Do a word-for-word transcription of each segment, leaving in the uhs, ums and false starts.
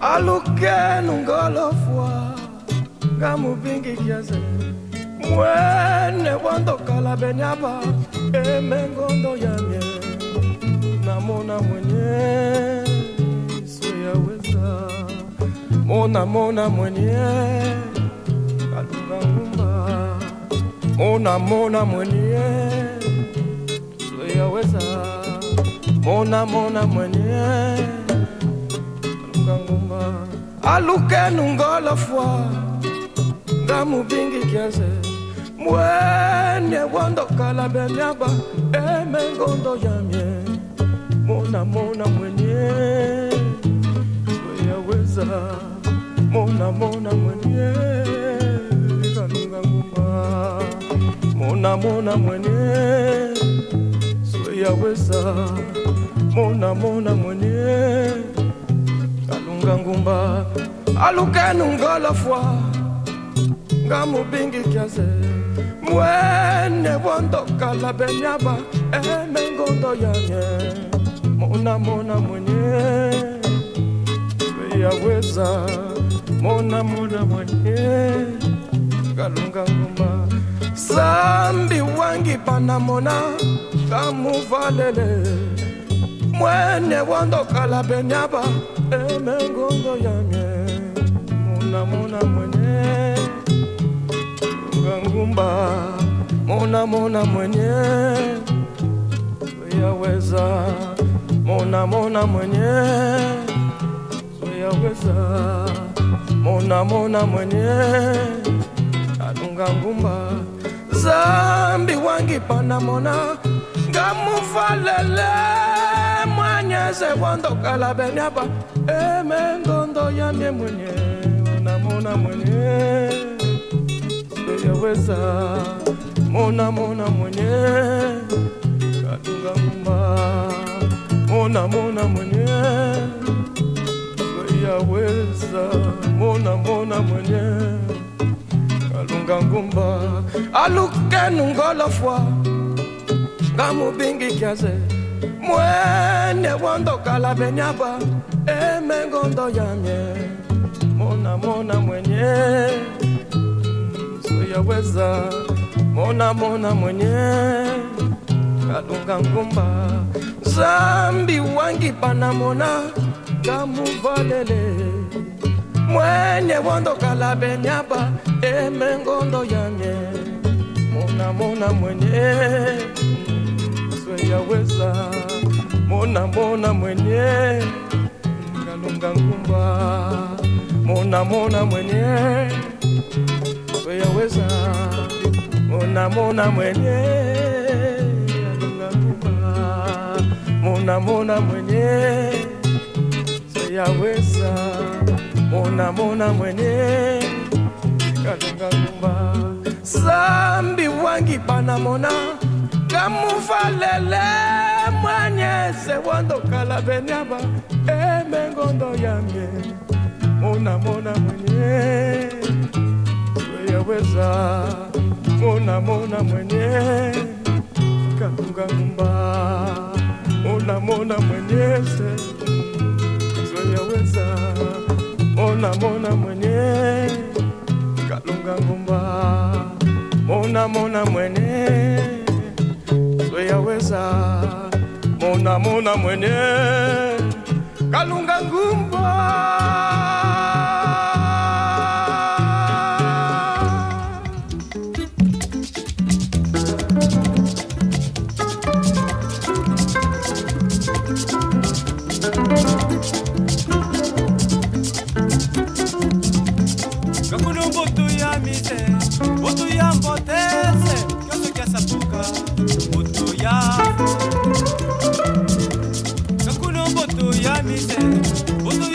aluke nungolofwa ngamubingi kiaze mwene wandokala benyaba emengondo yamye namona mwenye sweyaweza mona mona mwenye kalunga ngumba mona mona mwenye sweyaweza mona mona mwenye kalunga ngumba aluke nungolofwa ngamubingi kiaze mwene wandokala benyaba emengondo yamye mona mona mwenye sweyaweza mona mona mwenye kalunga ngumba mona mona mwenye sweyaweza mona mona mwenye kalunga ngumba aluke nungolofwa ngamubingi kiaze mwene wandokala benyaba emengondo yanye mona mona mwenye sweyaweza mona mona mwenye kalunga ngumba sambi wangi panamona kamuvalele mwene wandokala benyaba emengondo yanye mona mona mwenye ngumba mona mona mwenye sweyaweza mona mona mwenye sweyaweza mona mona mwenye kalunga ngumba zambi wangi panamona ngamufalele mwanyeze wandokala benyaba emengondo yamye mwenye mona mona mwenye sweyaweza mona mona mwenye kalunga ngumba mona mona mwenye sweyaweza mona mona mwenye kalunga ngumba aluke nungolofwa ngamubingi kiaze mwene wandokala benyaba emengondo yamye mona mona mwenye sweyaweza mona mona mwenye kalunga ngumba zambi wangi panamona kamuvalele mwenye wandokala benyaba emengondo yamye mona mona mwenye sweyaweza mona mona mwenye kalunga ngumba mona mona mwenye sweyaweza mona mona mwenye kalunga ngumba mona mona mwenye sweyaweza mona mona mwenye kalunga ngumba zambi wangi panamona kamufalele mwanyeze wandokala benyaba emengondo yamye mona mona mwenye sweyaweza mona mona mwenye kalunga ngumba mona mona mwenye sweyaweza mona mona mwenye kalunga ngumba mona mona mwenye sweyaweza mona mona mwenye kalunga ngumba Kakunu botu ya mise, botu ya mbotese, kyoso kya sapuka, botu ya. Kakunu botu ya mise, botu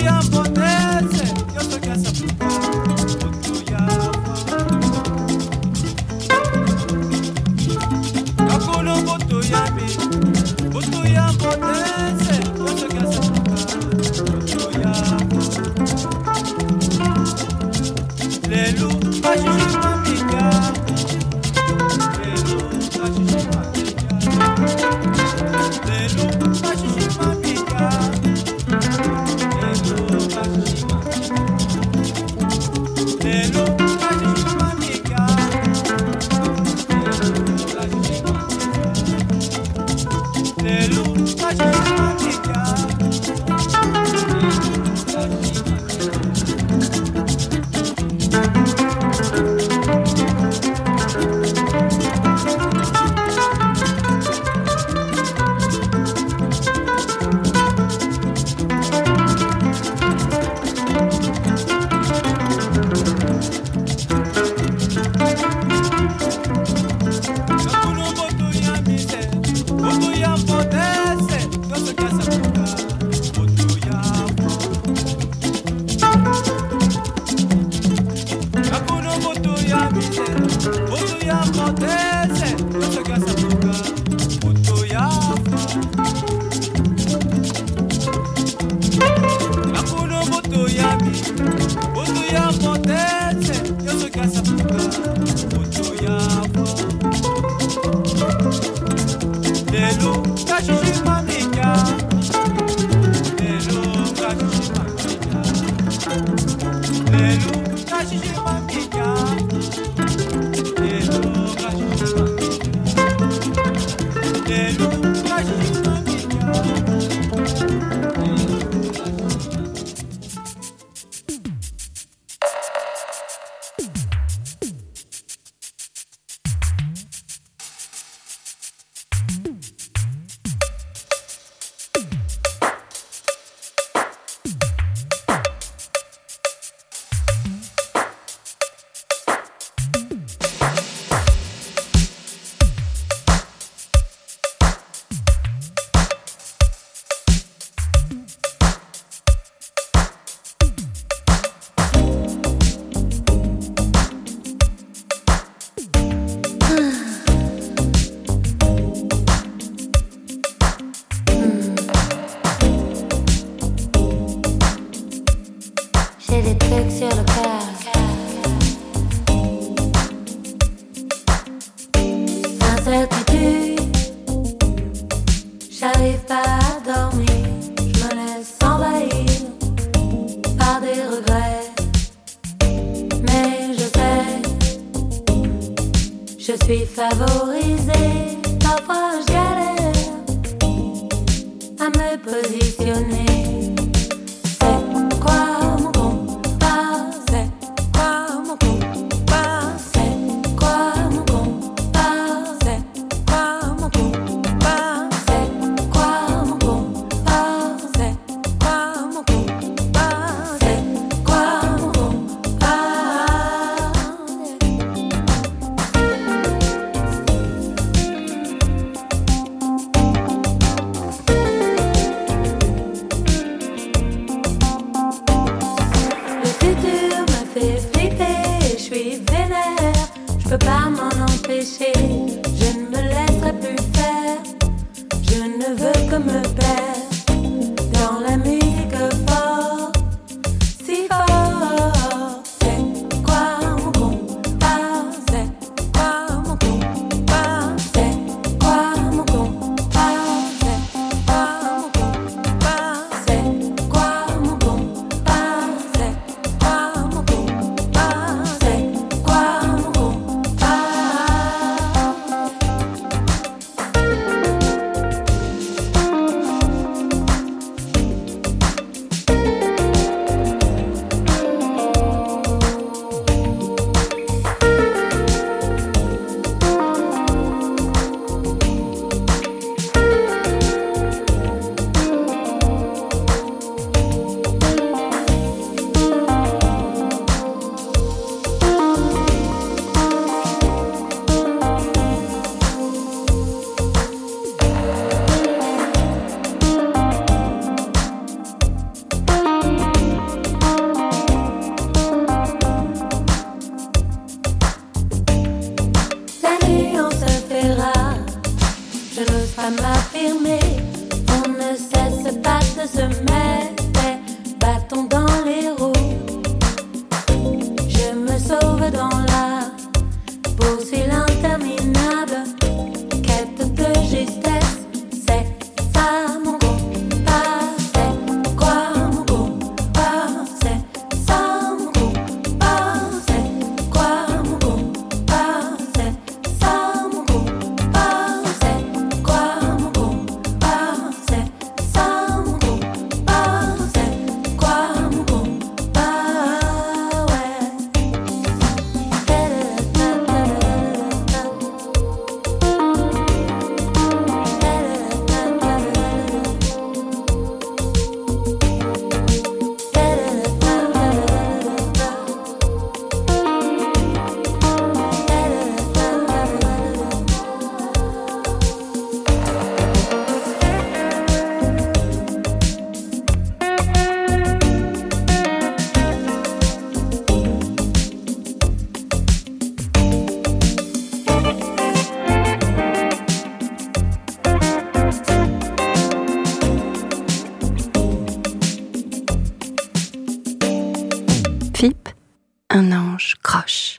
un ange croche.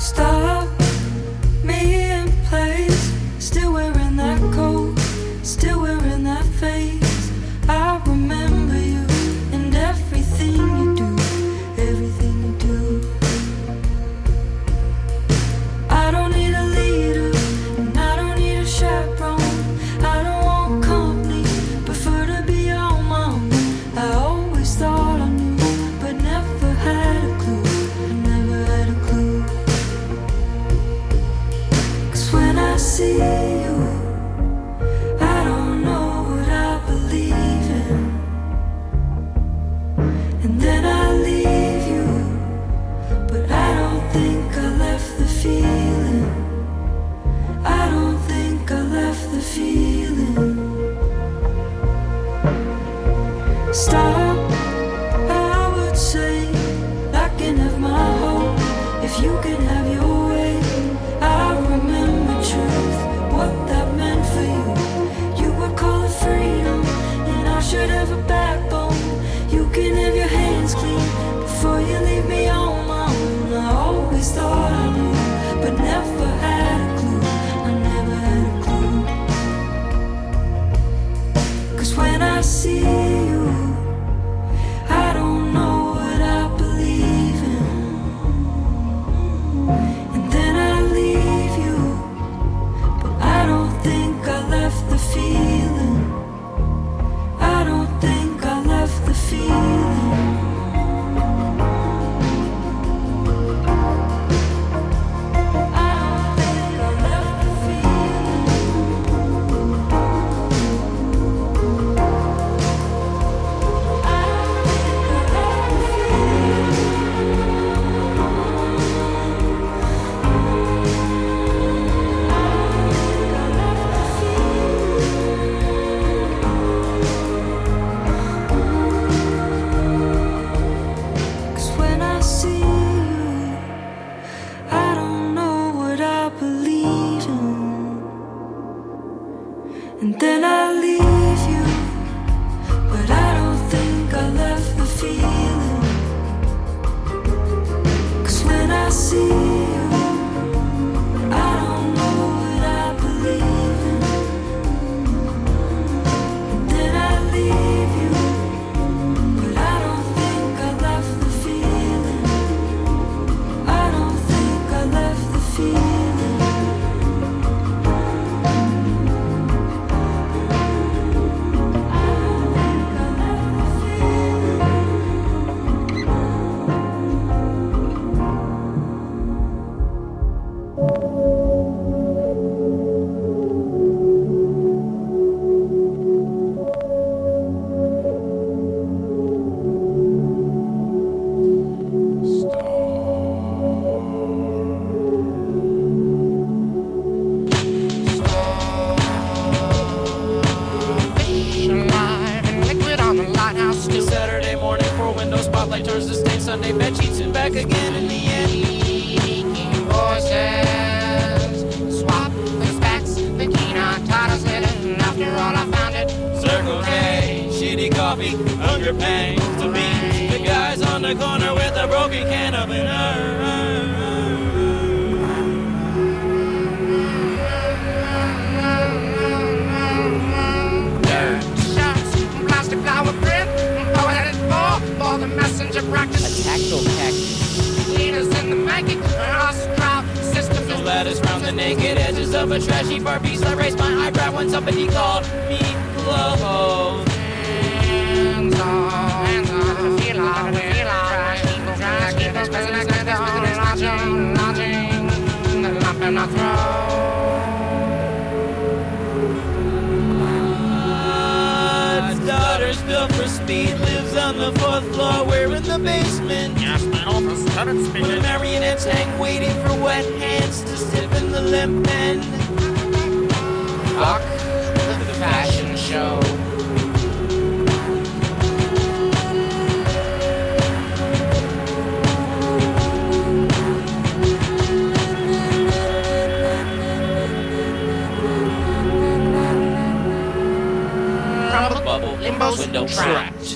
Stop me in place, still wearing that coat, still wearing that face. I remember you and everything you do, everything you do. I don't need a leader, and I don't need a chaperone. I don't want company, prefer to be on my own. I always thought I knew, but never had a clue, never had a clue. 'Cause when I see you, I don't know what I believe in. And then I leave you, but I don't think I left the feeling. I don't think I left the feeling. Stop, I would say, I can have my hope if you can have your way. I remember truth, what that meant for you. You would call it freedom, and I should have a backbone. You can have your hands clean before you leave me on my own. I always thought I knew, but never had a clue. I never had a clue. 'Cause when I see you, I don't know what I believe in. And then I leave you, but I don't think I left the feeling. I don't think I left the feeling. I don't think I left the feeling. I don't think I left the Cause when I see you, I don't know what I believe in. And then I leave you, but I don't think I left the feeling. 'Cause when I see you, I don't know what I believe in. And then I leave you, but I don't think I left the feeling. I don't think I left the feeling. I don't think I left the Fish alive and liquid on the lighthouse stoop. Saturday morning, four window spotlight turns to stain. Sunday bed sheets and back again in the end. Speaking voices, swap the specs, the keen on titles lit it, and after all I found it. Circle K, shitty coffee, hunger pangs to me. The guys on the corner with a broken can opener. Dirt shots, plastic flower print, four-headed ball, for the messenger practice. A tactile cactus. Leaders in the making, cross crowd systems. No ladders round the naked edges of a trashy bar piece. I raised my eyebrow when somebody called me low. Hands on, hands on, feel on, feel on. People try to keep us busy like they're all lodging, lodging. The lump in our throat. Daughter's built for speed, lives on the fourth floor. We're in the basement. Yes, my office started Where speaking. marionettes hang, waiting for wet hands to sip in the limp end. Fuck the fashion show. Bubble, Limbo's window trapped. trapped.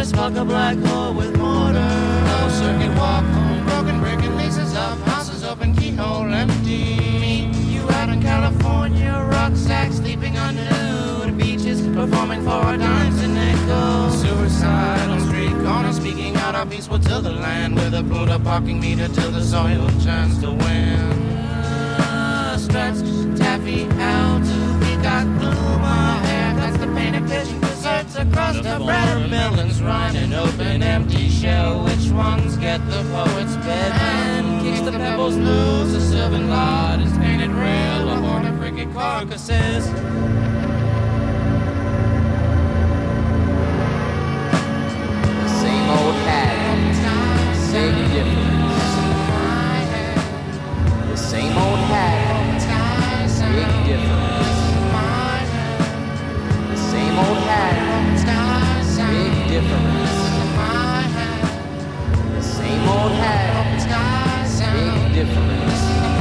as fuck a black hole with mortar. No circuit walk home, broken brick and laces up, houses open, keyhole empty. Meet you out in California, rucksack sleeping on nude beaches, performing for dimes and nickels. Suicide on street corner, speaking out of peaceful to the land, with a Buddha parking meter till the soil turns to wind. Uh, stretched taffy out to peacock blue, my hair, that's the painted vision. Desserts across the bread, melons running open, empty shell. Which ones get the poet's bed? And kicks the pebbles loose. A sylvan lot is painted real, a horde of cricket carcasses. The same old hat, big difference. The same old hat, big difference. The same old hat, big difference. The same old hat, big difference.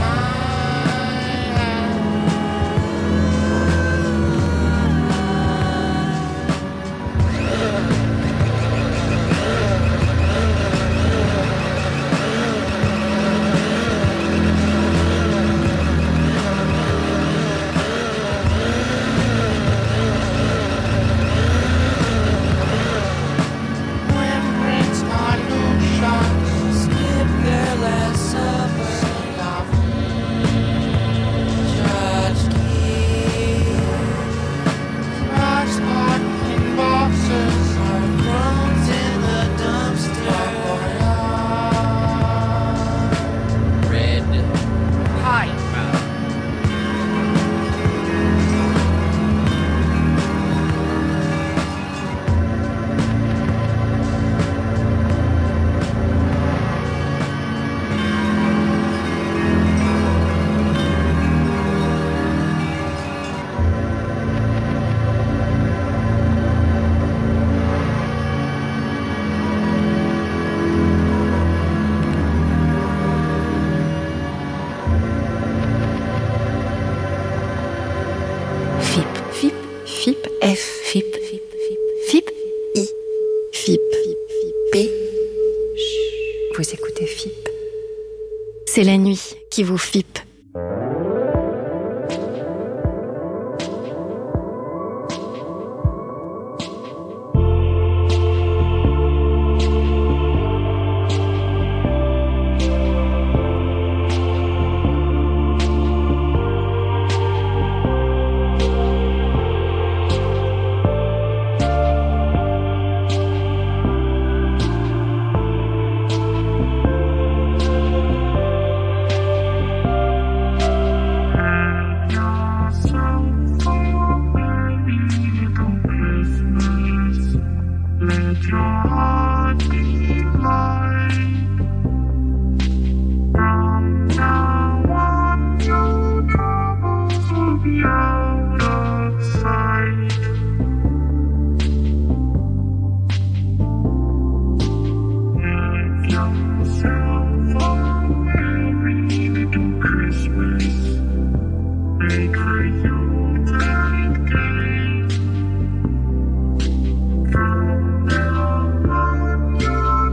Vous écoutez F I P. C'est la nuit qui vous F I P. From now on,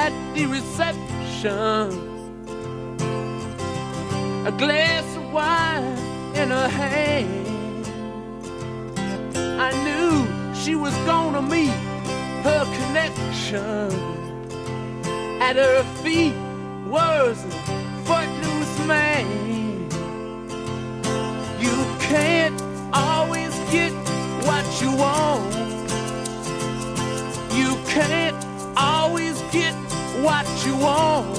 at the reception, a glass of wine in her hand. I knew she was gonna meet her connection. At her feet was a footloose man. You can't always get what you want. You can't always get what you want.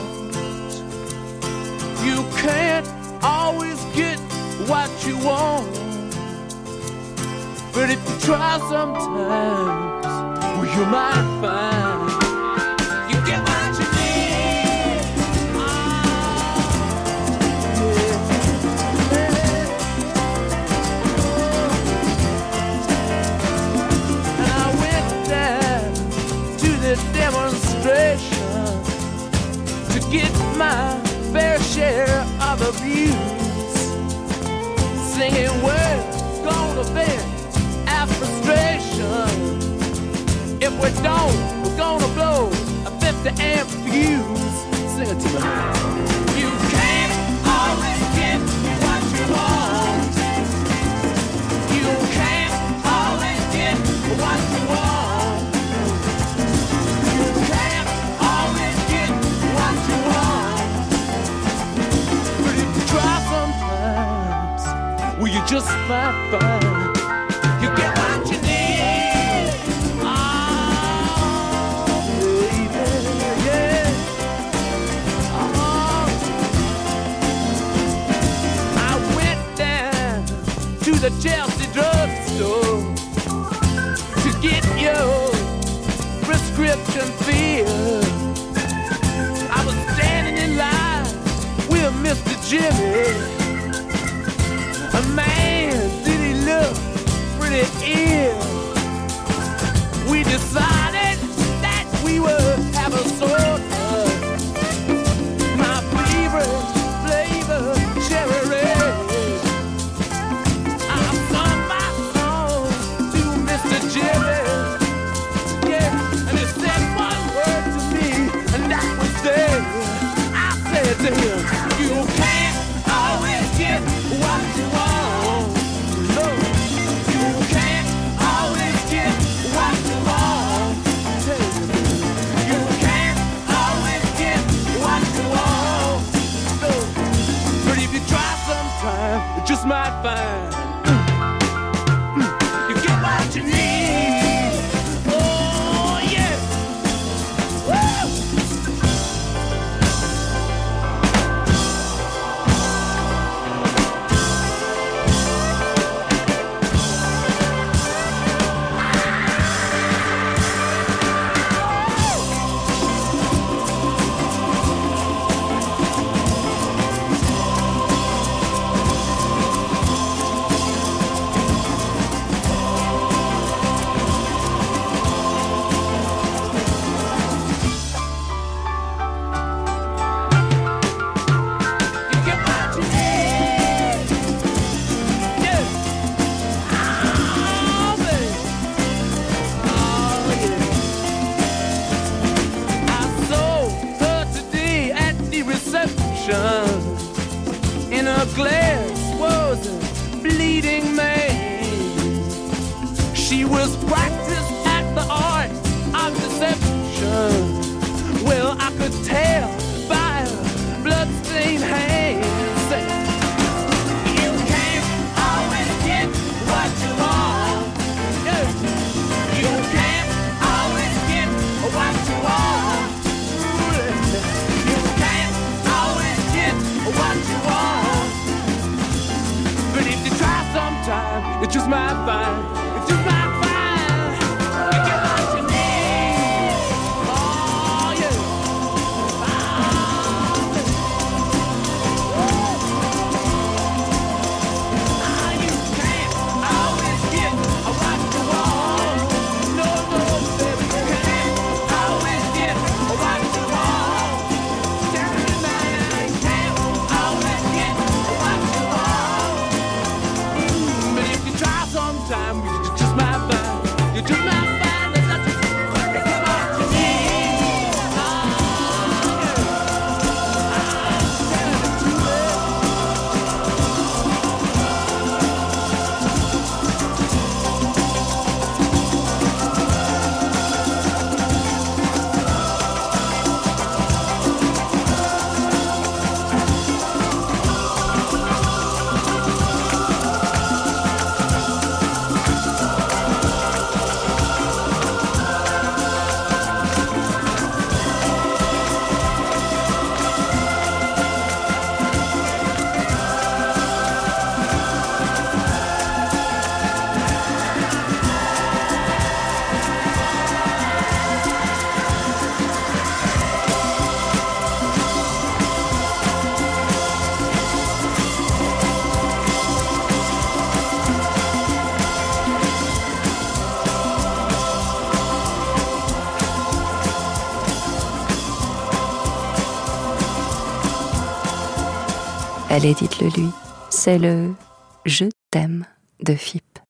You can't always get what you want. But if you try sometimes, well, you might find you get what you need. Oh, yeah. And I went down to the demonstration to get my fair share of abuse, singing words gonna vent our frustration. If we don't, we're gonna blow a fifty amp fuse. Sing it to me. You can't always get what you want. You can't always get what you want. You can't always get what you want. But if you try sometimes, well, you just might find you get what you need. The Chelsea drugstore to get your prescription filled. I was standing in line with Mister Jimmy. A man, did he look pretty ill? We decided that we would have a soda. My favorite flavor, cherry red. Jimmy, yeah, and he said one word to me, and that was there. I said to him, you can't always get what you want. No, you can't always get what you want. You can't always get what you want. No, but if you try sometime, you just might find you get what you need. In a glass was a bleeding man. She was practiced at the art of deception. Well, I could tell by her bloodstained hands. You can't always get what you want. You can't always get what you want. You can't always get what you want. But if you try sometime, you just might find, you just might find, you get what you need. Oh yeah. Oh, oh, you can't always get what you want. No, no, baby, you can't always get what you want. Tell me now, you can't always get what you want. But if you try sometime, you Allez, dites-le lui, c'est le « Je t'aime » de F I P.